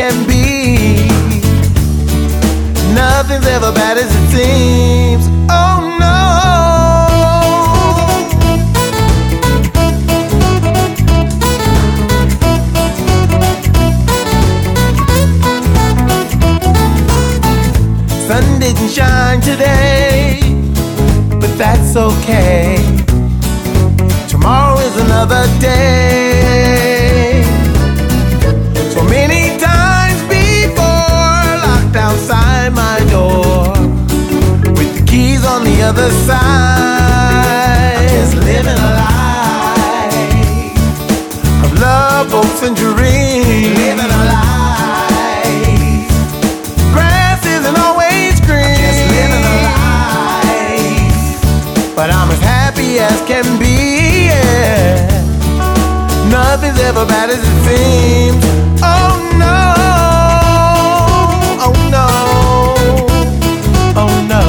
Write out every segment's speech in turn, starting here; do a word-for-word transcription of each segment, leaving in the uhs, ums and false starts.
can be. Nothing's ever bad as it seems. Oh no. Sun didn't shine today, but that's okay. Tomorrow is another day. So many times before, locked outside my door, with the keys on the other side. Just living a life of love, hopes, and dreams. Living a life. Grass isn't always green. Just living a life. But I'm as happy as can be. Yeah. Nothing's ever bad as it seems. Oh no. Oh no. Oh no.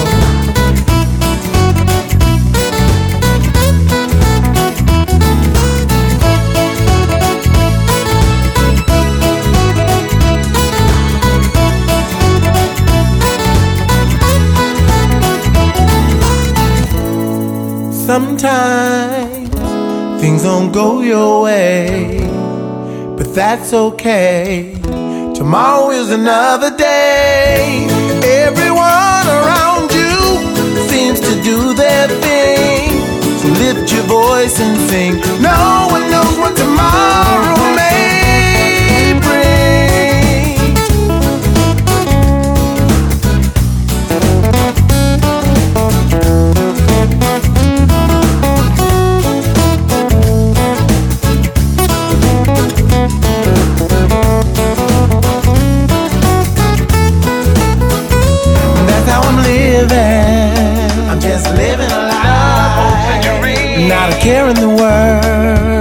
Sometimes things don't go your way, but that's okay. Tomorrow is another day. Everyone around you seems to do their thing, so lift your voice and sing. No one knows what tomorrow may bring. I'm just living a life, not a care in the world.